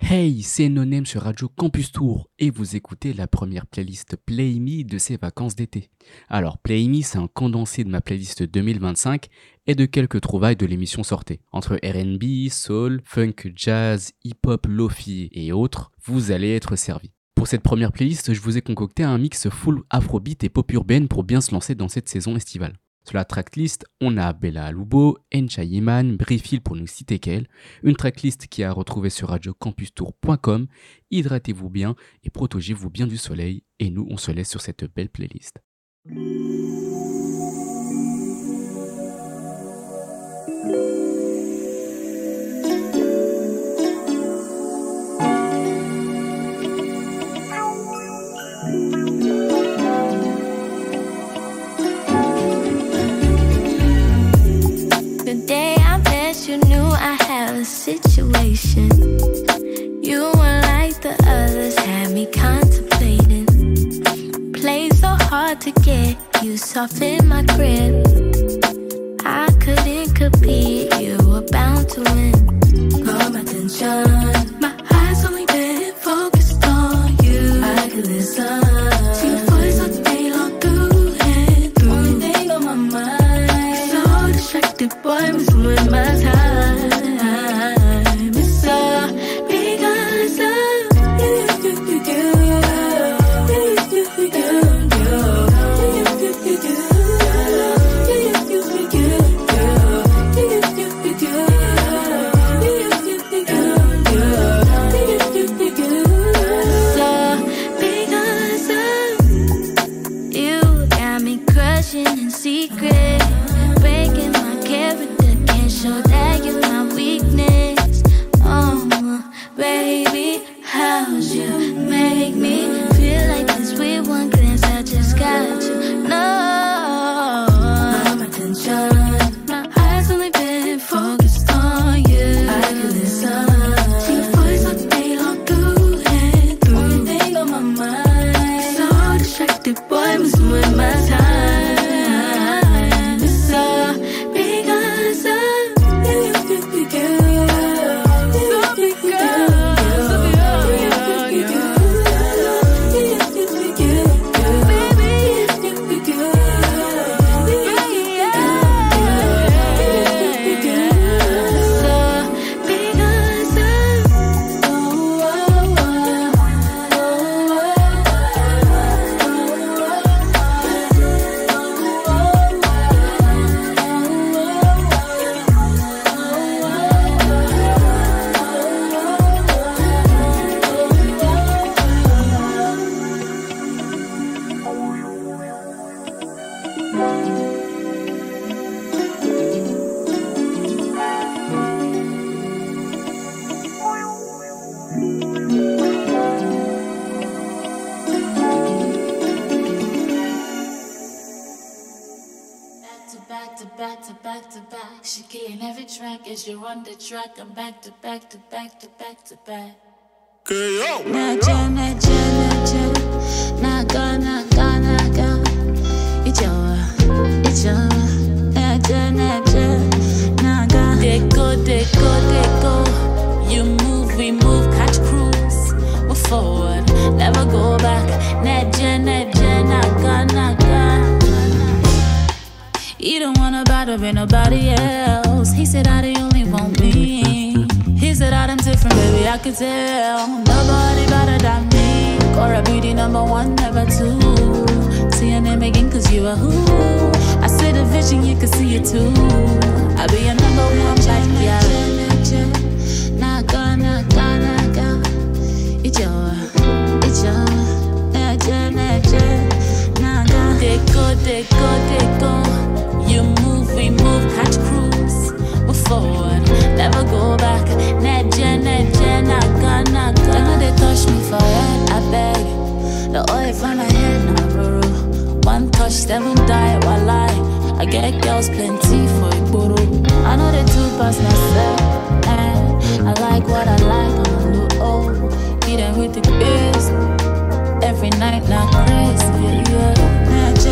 Hey, c'est Nonem sur Radio Campus Tour et vous écoutez la première playlist Play Me de ces vacances d'été. Alors Play Me, c'est un condensé de ma playlist 2025 et de quelques trouvailles de l'émission Sortez. Entre R&B, soul, funk, jazz, hip-hop, lofi et autres, vous allez être servis. Pour cette première playlist, je vous ai concocté un mix full afrobeat et pop urbaine pour bien se lancer dans cette saison estivale. Sur la tracklist, on a Bella Alubo, Encha Yiman, Briefil pour nous citer qu'elle, une tracklist qui est à retrouver sur radiocampustour.com. Hydratez-vous bien et protégez-vous bien du soleil et nous on se laisse sur cette belle playlist. You knew I had a situation. You weren't like the others, had me contemplating. Played so hard to get you soft in my grip. I couldn't compete, you were bound to win. Call my attention, my eyes only been focused on you. I could listen to your voice all day long through and through. Only thing on my mind, so distracted, boy, I'm with my time. It's all because of you. Got me crushing in secret, breaking my character, can't show that you're my weakness. Oh, baby, how'd you make me feel like this with one glance? I just got you. No, my attention, my eyes only been focused on you. I could listen to your voice all day long through and through. Only thing on my mind, so distracted, boy, I'm messing with my time. It's all because of She getting every track as you're on the track. I'm back to back to back to back to back. Naja, naga, naga, naga. Ijawa. Naja, naga. Deco. You move, we move, catch cruise. We're forward, never go back. Naja, naga. He don't wanna bother with nobody else. He said I the only want me. He said I'm different, baby, I could tell. Nobody better than me. Cora beauty number one, never two. See your name again cause you are who. I see the vision, you can see it too. I'll be your number one like yeah. Naga, Ijawa. Naga. Deco. You move, we move, catch cruise. We're forward, never go back. Naja, naga. Don't know they touch me for it, I beg. The oil from my head, nah, bro. One touch, 7 die, while I get girls plenty for a boro. I know they too past myself, and I like what I like on the low. Hit them with the biz. Every night, not crazy, yeah. Naja.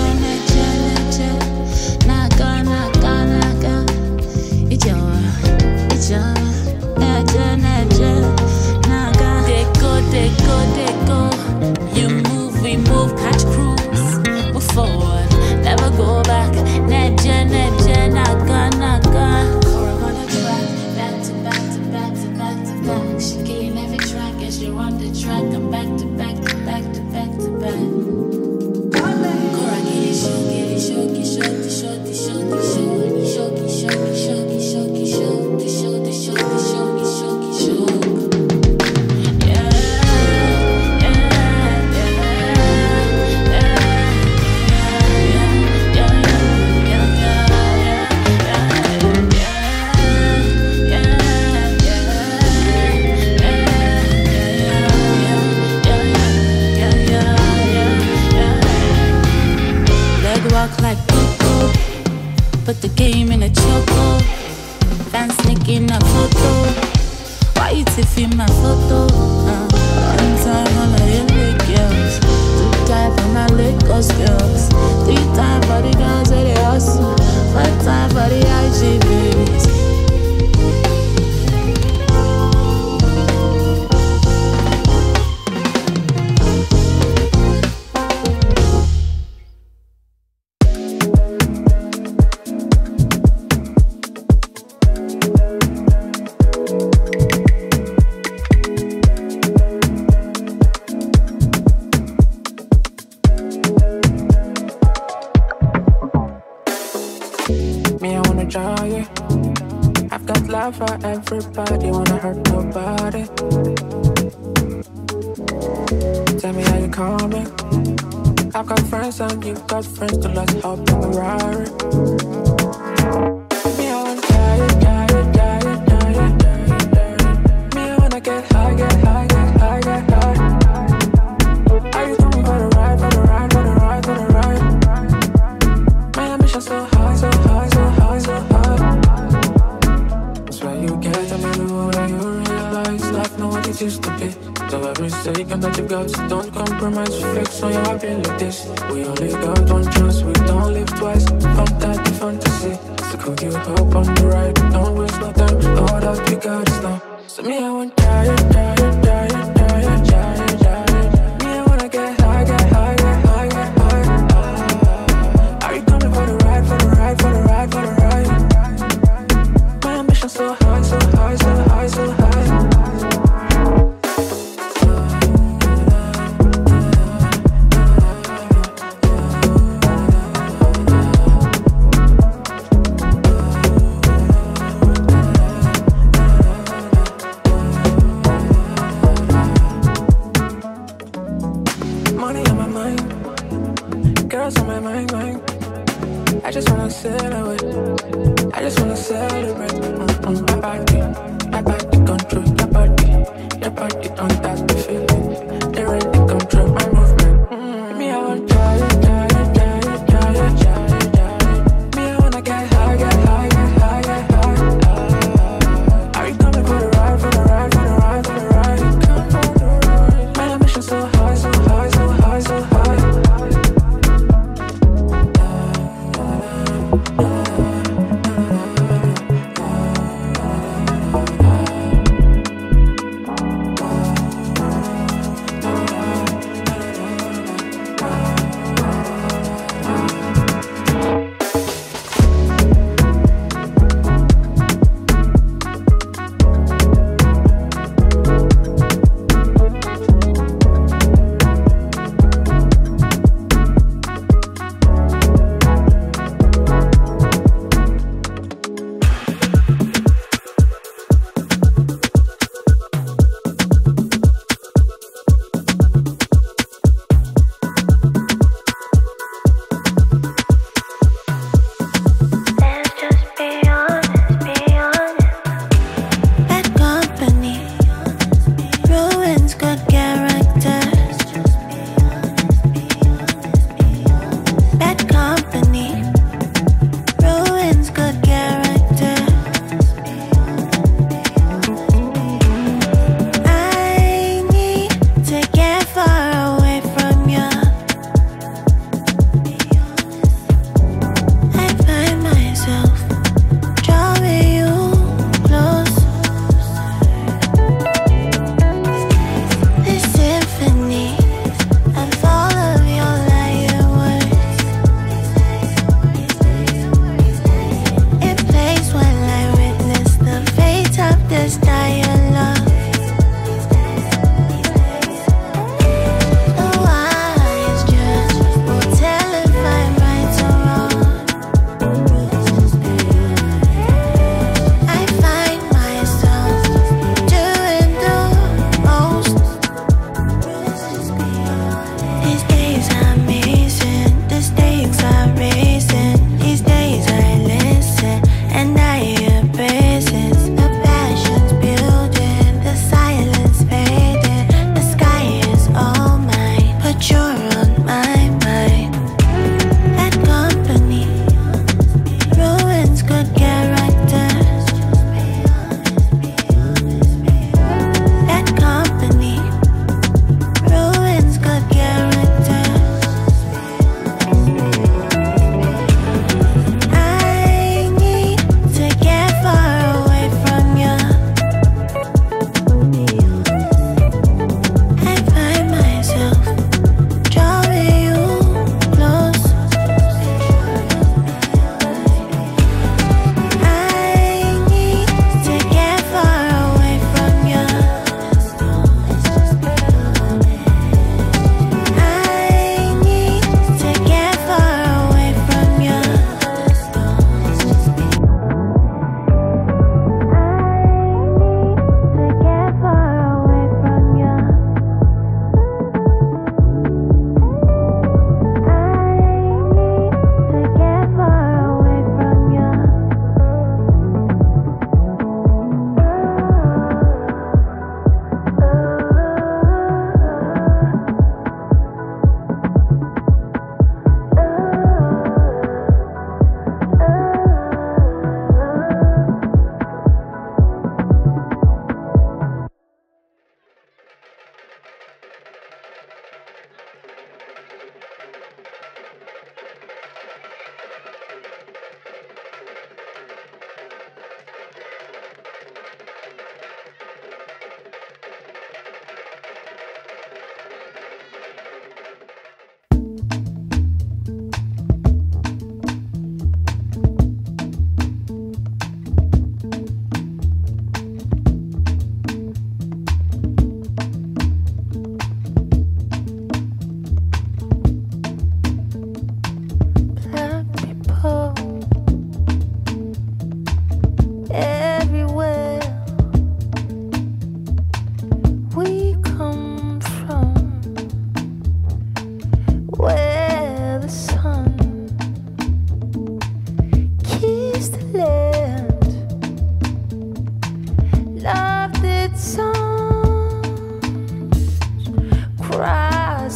Ijawa. Naga. cause you're on the track. I'm back to back to back to back to back. Cora, get it, show, get it, show, get show, the show, the show, the show, the show, the show, the show, the show, the show, the show, the show, the show, the show, the show. Walk like cuckoo, put the game in a choco. Fans sneaking a photo. Why you tiffing my photo? One time on my LA girls, 2 times for my Lagos girls, 3 times for the girls where they hustle, 5 times for the IG babies. For everybody, wanna hurt nobody. Tell me how you coming. I've got friends and you got friends, so let's hop in the ride. Me, I wanna die. Me, I wanna get high, get high, get high, get high. Are you coming for the ride, for the ride, for the ride, for the ride? My ambition so high, so high, so high, so high. You get a little older, you realize life not what it used to be. So every second that you got, so don't compromise, flex on your abilities. We only got one chance, we don't live twice. Fuck that the fantasy. So could you hop on the ride? Don't waste no time, all that we got is now. So me, I want die. Me, I wanna get high, get high, get high, get high. Are you coming for the ride, for the ride, for the ride, for the ride? So high, so high, so high, so high. Money on my mind, girls on my mind. I just wanna celebrate. I just wanna celebrate. My body control your body on that feeling. They ready to control my movement. Me, I want die. Me, I wanna get high, get high, get high, get high. Are you coming for the ride, for the ride, for the ride, for the ride? Come for the ride. My ambition so high, so high, so high, so high.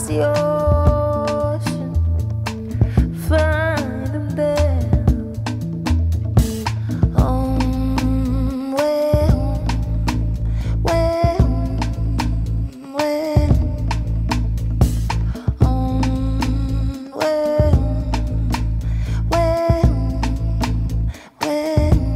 the ocean, find them there. Home, way home, way home, way home, way home, way home, way home.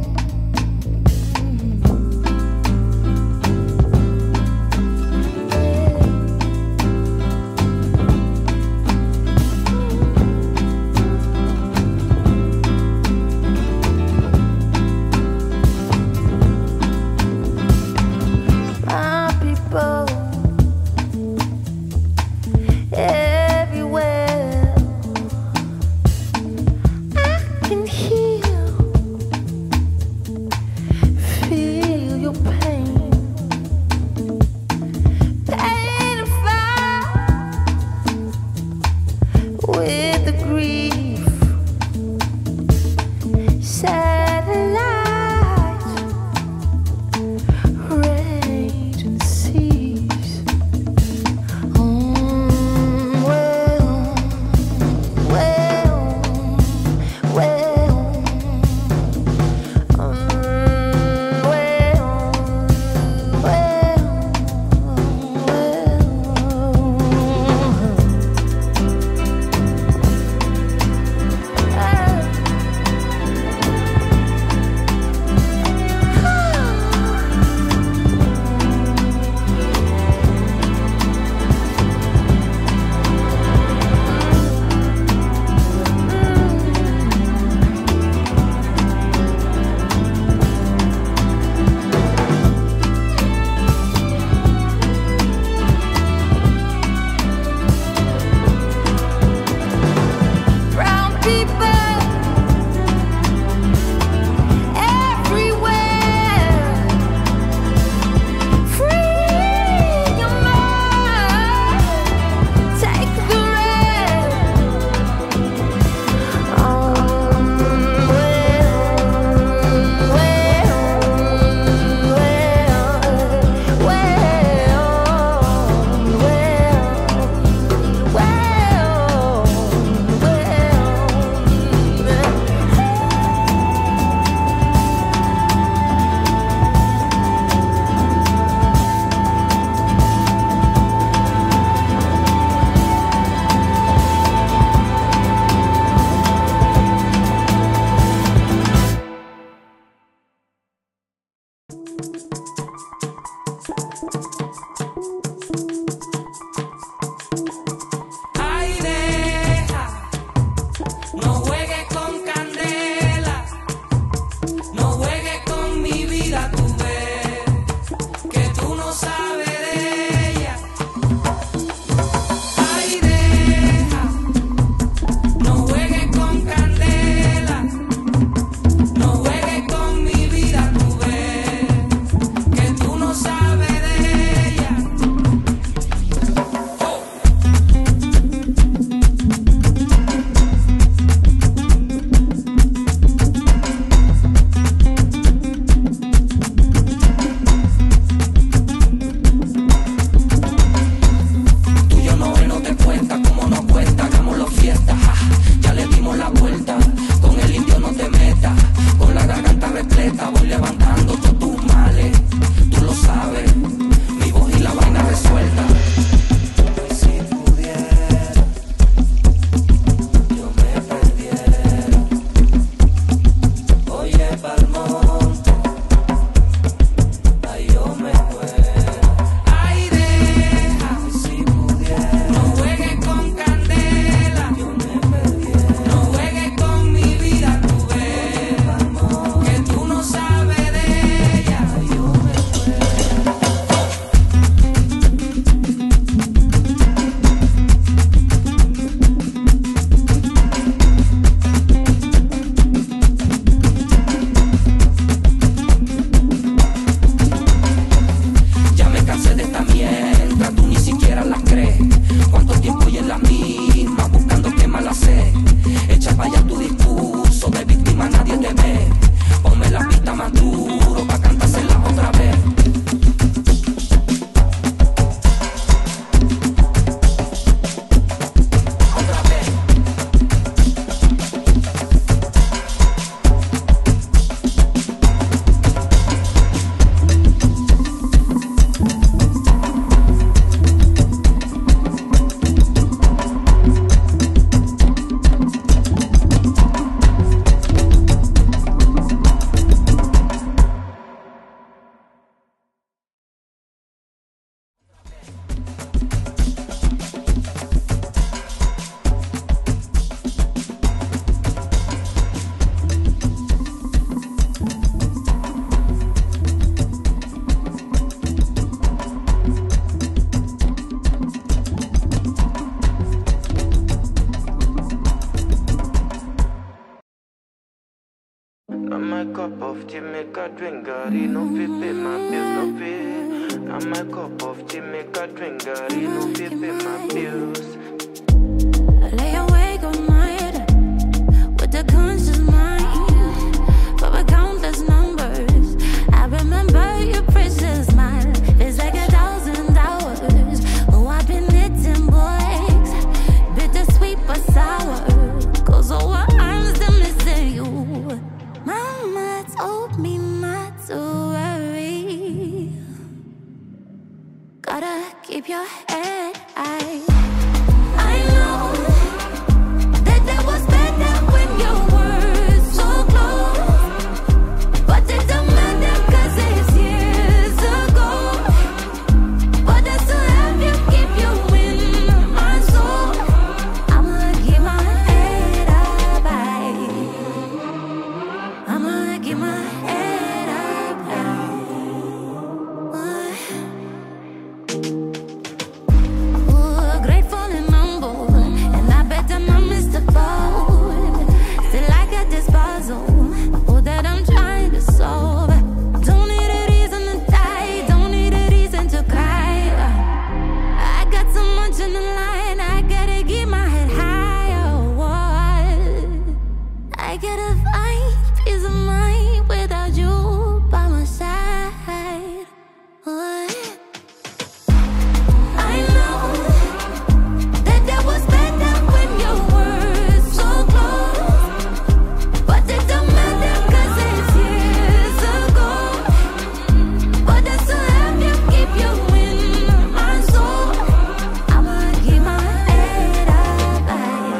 make a drink, girl. He no fit pay my bills, no fit. Now my cup of tea, make a drink, girl. He no fit pay my bills. I lay awake all night with the conscious mind, but with countless numbers. I remember your precious smile. It's like 1,000 hours. Oh, I've been hitting boys, bittersweet but sour. Goes over arms to missing you. Mama told me not to worry. Gotta keep your head high. I know that there was better when you were so close, but it don't matter 'cause it's years ago. But I still have you, keep you in my soul. I'ma keep my head up high. I'ma keep my head up high. Ooh, grateful and humble, and I bet I'm a Mr. Bold. Still I got this puzzle, oh, that I'm trying to solve. Don't need a reason to die, don't need a reason to cry. I got so much on the line, I gotta keep my head high. Oh, I gotta find peace of mind without you by my side. Oh, I know that there was better when you were so close, but it don't matter 'cause it's years ago. But I still have you, keep you in my soul. I'ma keep my head up high.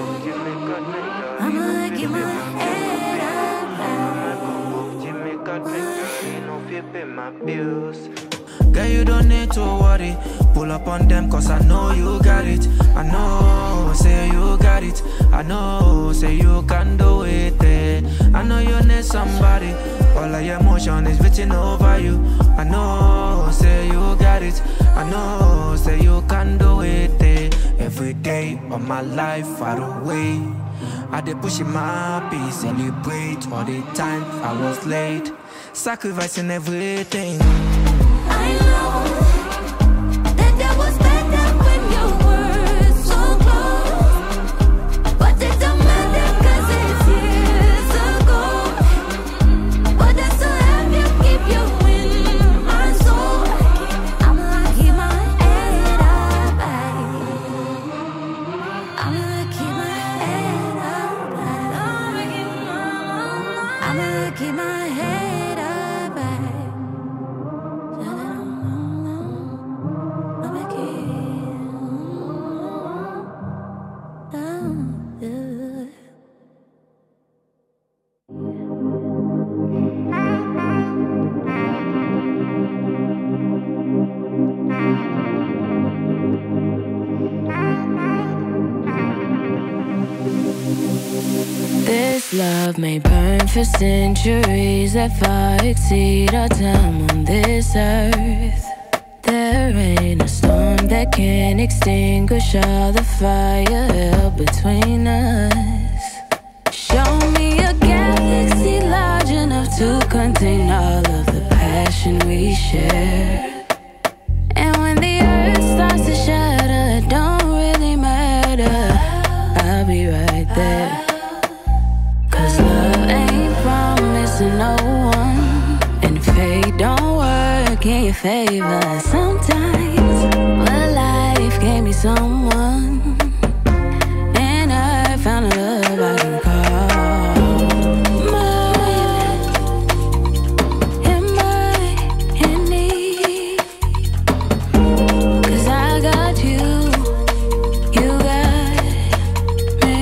I'ma keep my head up high. Make a drink, girl. He no fit pay my bills. Girl, you don't need to worry. Pull up on them, 'cause I know you got it. I know, say you got it. I know, say you can do it. I know you need somebody. All of your emotion is written over you. I know, say you got it. I know, say you can do it. Every day of my life far away, I dey pushing my peace, celebrate all the time I was late, sacrificing everything. I know that there was better when you were so close, but it don't matter 'cause it's years ago. But I still have you, keep you in my soul. I'ma keep my head up high. I'ma keep my head up high. I'ma keep my head up high. This love may burn for centuries that far exceed our time on this earth. There ain't a storm that can extinguish all the fire held between us. Show me a galaxy large enough to contain all of the passion we share. And when the earth starts to shatter, it don't really matter. I'll be right there. 'Cause love ain't promising no one, and fate don't work in your favor sometimes. But life gave me someone, and I found a love I can call mine. Am I in need? 'Cause I got you, you got me.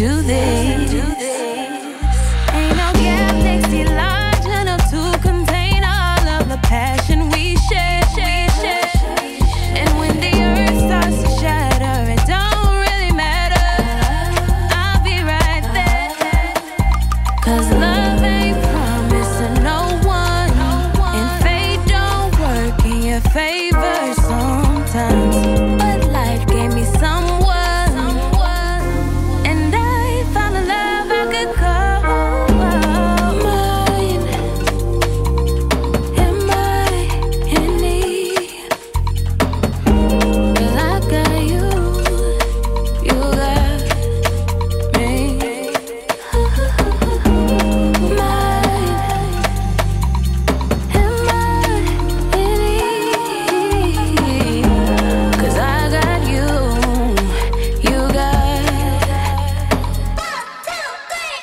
do this. Ain't no gap next to large enough to contain all of the passion we share. And when the earth starts to shatter, it don't really matter. I'll be right there. 'Cause love ain't promised to no one, and fate don't work in your favor sometimes. But life gave me someone, and I found a love I could call mine. Am I in need? 'Cause I got you, you got me. Mine. Am I in need? 'Cause I got you, you got. 1, 2, 3.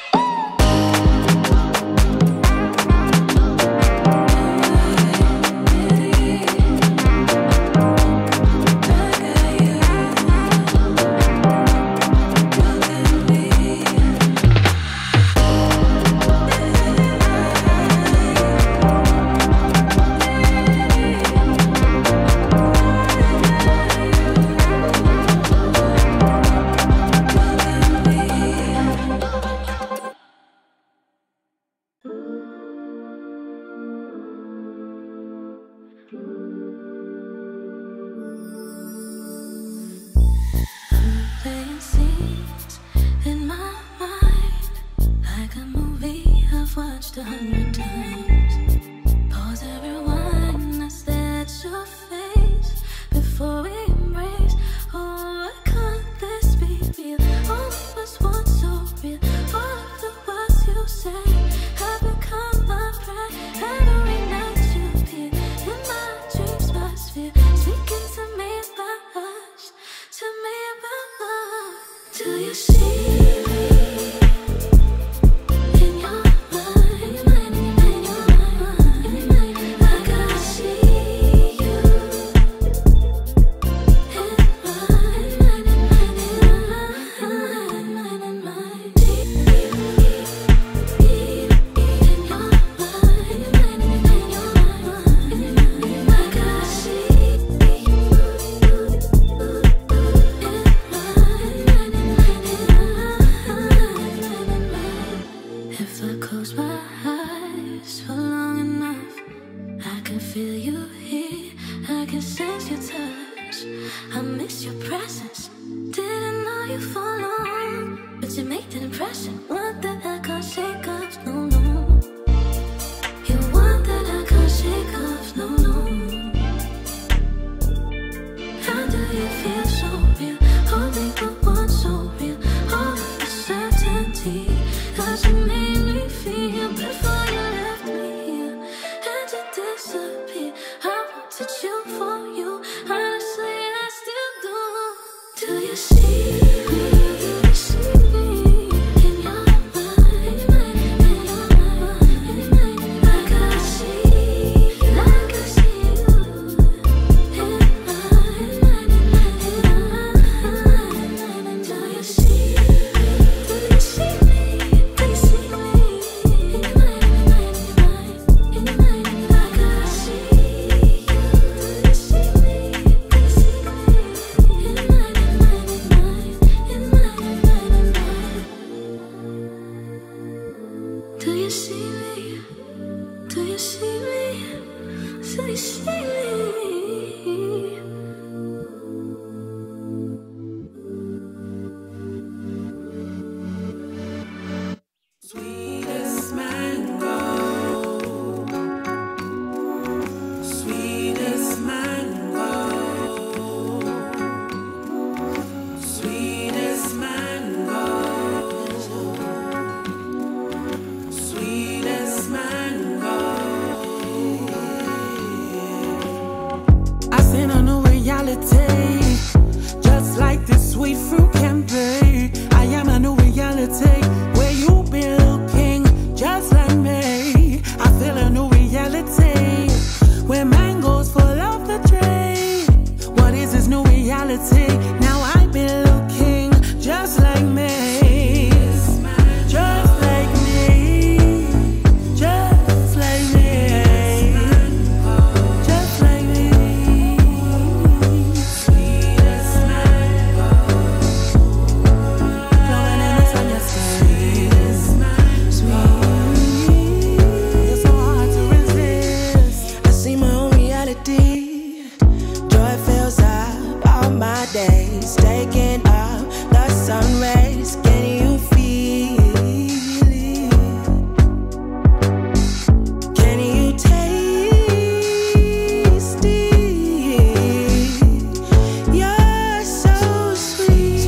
Playing scenes in my mind, like a movie I've watched 100 times. Pause and rewind, I stare at your face before we embrace. Oh, why can't this be real? All of us once so real. All of the words you say have become my pride. Every night you appear in my dreams, my sphere, speaking to me about us, to me about love. Do you see me in your mind? Like I see you in If I close my eyes for long enough, I can feel you here, I can sense your touch. I miss your presence, didn't know you for long, but you make an impression, one that I can't shake off, no, no. You're one that I can't shake off, no, no. How do you feel so real, holding the one so real, all of the certainty, 'cause you made me feel before you left me here, and you disappear. I wanted you for you, honestly I still do. Do you see me? Do you see me in your mind? Like I see you in mine. Do you see me? Do you see me? Do you see me in your mind? Like I see you. Do you see me? Do you see me in mine? Do you see me? Do you see me? Do you see me? Sweetest mango, sweetest mango, sweetest mango, sweetest mango. I seen a new reality, just like this sweet fruit can be. I am a new reality, where you been looking just like me. I feel a new reality, where mangoes full of the tree. What is this new reality? Now I've been looking just like me. sunrise. Can you feel it? Can you taste it? You're so sweet.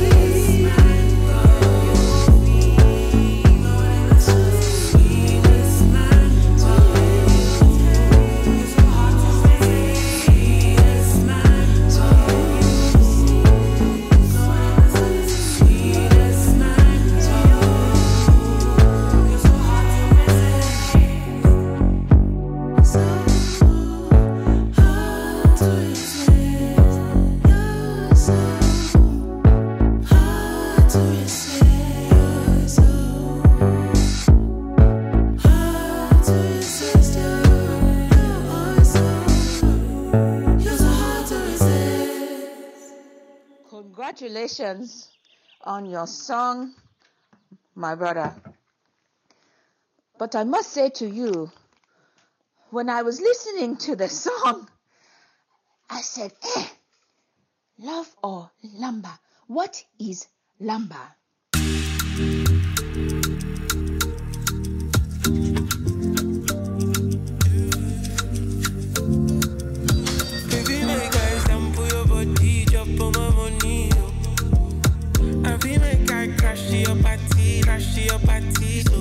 Congratulations on your song, my brother. But I must say to you, when I was listening to the song, I said, love or lumber? What is lumber? Baby, make I sample your body, drop on my money. I feel make I crash to your party, so.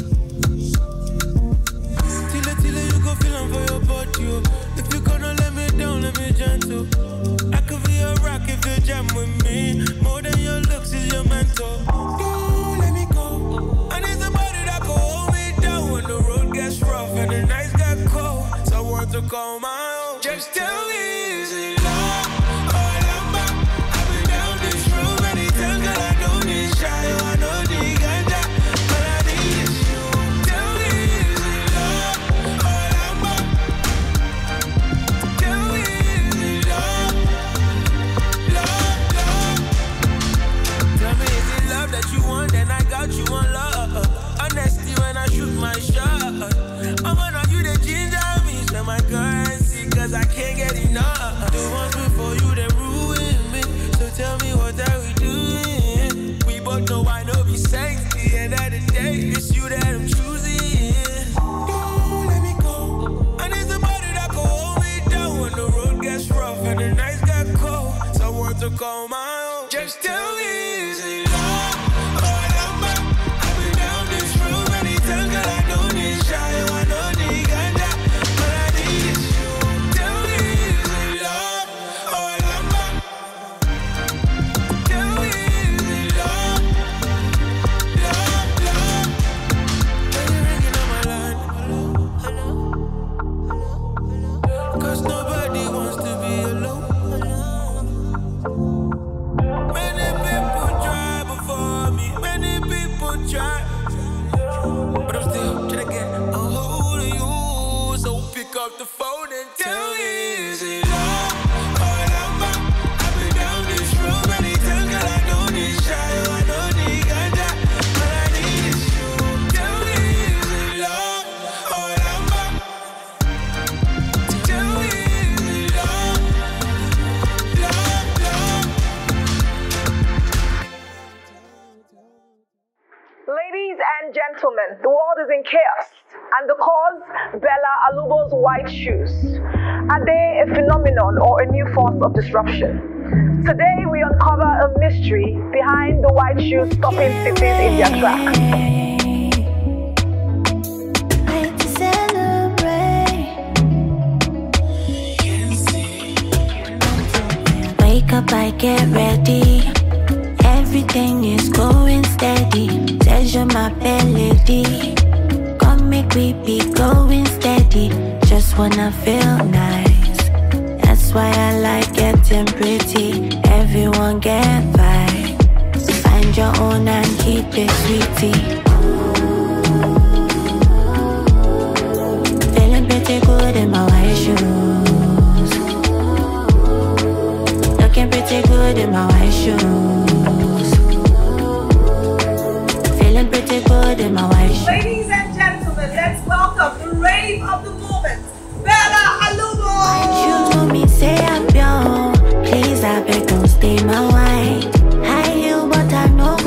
Till you go feeling for your body, oh. If you gonna let me down, let me gentle. I could be a rock if you jam with me. More than your looks is your mentor. Don't let me go. I need somebody that can hold me down when the road gets rough and the nights get cold. Someone to call my own. Just tell me, is it love or lumber? I've been down this road many times, girl. I know this shy, I know the ganja. All I need is you. Tell me, is it love or lumber? Tell me, is it love? Tell me, is it love that you want? Then I got you on love. Honesty when I shoot my shot. I'm gonna you the ginger me, spend my currency, cause I can't get enough. The ones before you, they ruin me. So tell me, what are we doing? We both know I know be sexy. End of the day, it's you that I'm choosing. Don't let me go. I need somebody that can hold me down when the road gets rough and the nights get cold. Someone to call my own. Just tell me, is it love or lumber? I've been down this road many times, girl. I know this shy, I know the ganja. All I need is you. Tell me, is it love or lumber? Tell me, is it love? When you're ringing on my line, hello. Cause nobody wants to be alone. Many people try before me, many people try. But I'm still trying to get a hold of you. So pick up the phone and tell me, is it love or lumber? I've been down this road many times, girl. I know this shy, I know the ganja. All I need is you. Tell me, is it love or lumber? Tell me, is it love? Ladies and gentlemen, the world is in chaos, and the cause, Bella Alubo's white shoes. Are they a phenomenon or a new force of disruption? Today we uncover a mystery behind the white shoes stopping cities in their tracks. Way to celebrate. Wake up, I get ready. Everything is going steady. Treasure my melody. Come make we be going steady. Just wanna feel nice. That's why I like getting pretty. Everyone get vibe. Find your own and keep it sweetie. Feeling pretty good in my white shoes. Looking pretty good in my white shoes. Feeling pretty good in my white shoes. Ladies and gentlemen, let's welcome the rave of the moment, Bella Alubo! You told me say I'm young. Please, I beg, don't stay my wife. High heel, but I know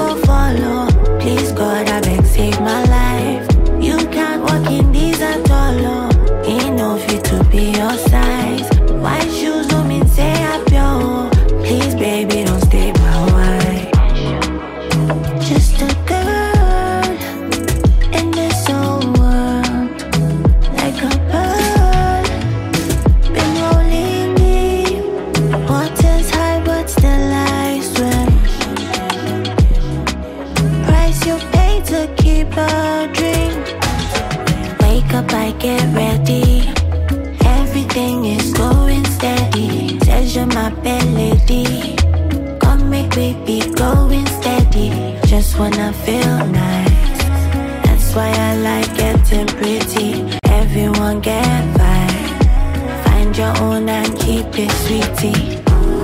just wanna feel nice. That's why I like getting pretty. Everyone get vibe. Find your own and keep it sweetie.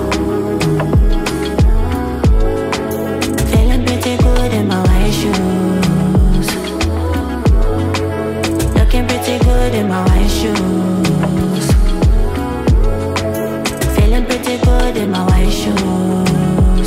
Feeling pretty good in my white shoes. Looking pretty good in my white shoes. Feeling pretty good in my white shoes.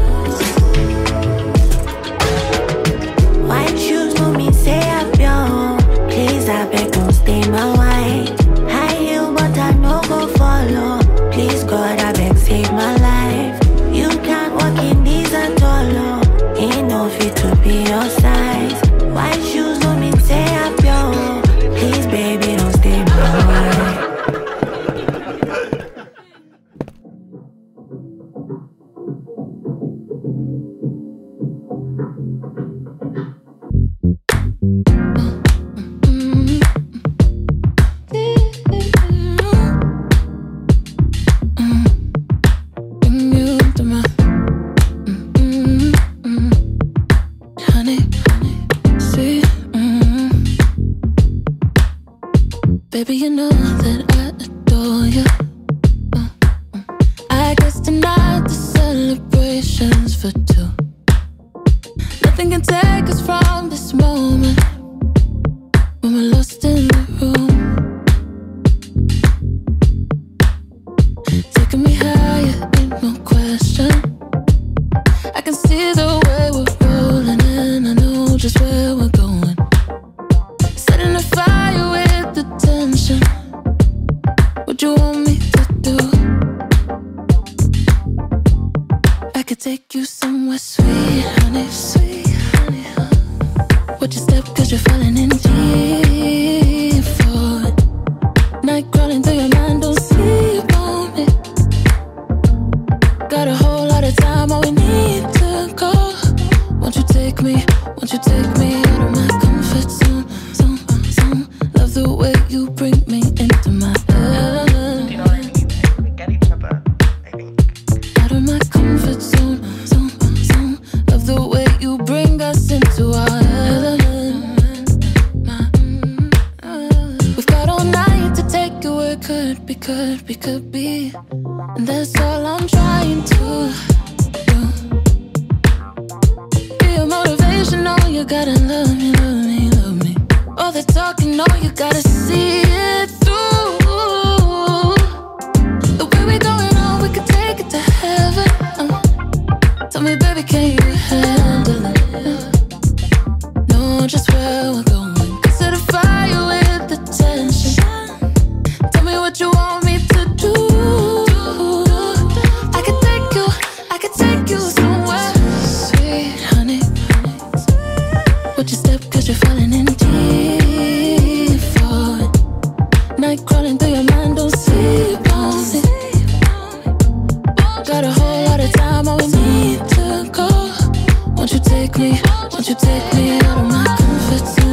White shoes no mean say I'm young. Please I beg don't stay my white. High heel but I no go follow. Please God I beg save my life. You can't walk in these at all. Oh. Ain't no fit to be your size. White shoes no mean say I'm young. Please baby don't stay my white. Baby, you know that I adore you. I guess tonight the celebration's for two. Nothing can take us from this moment when we're lost in the room. Taking me higher, ain't no question. I can see the way we're rolling and I know just where we're going. Setting a fire with the tension. What you want me to do? I could take you somewhere sweet, honey, sweet, honey. Would you step cause you're falling in deep for it? Night crawling through your mind, don't sleep on me. Got a whole lot of time, all we need to go. Won't you take me out of my comfort zone, zone. Love the way you bring me into my element. You know what I mean? We get each other, I think. Out of my comfort zone, zone. Love the way you bring us into our element. We've got all night to take it where it could be. And that's all I'm trying to do. Be your motivation, no, you gotta love me. All the talking, no, you gotta see it through. The way we going on, we could take it to heaven. Tell me, baby, can you handle it? Know just where we're going. Consider fire with the tension. Tell me what you want me to do. I could take you somewhere sweet, honey. Would you step cause you're falling in deep for it? Night crawling through your mind, don't sleep on it. Got a whole lot of time, all we need to go. Won't you take me out of my comfort zone?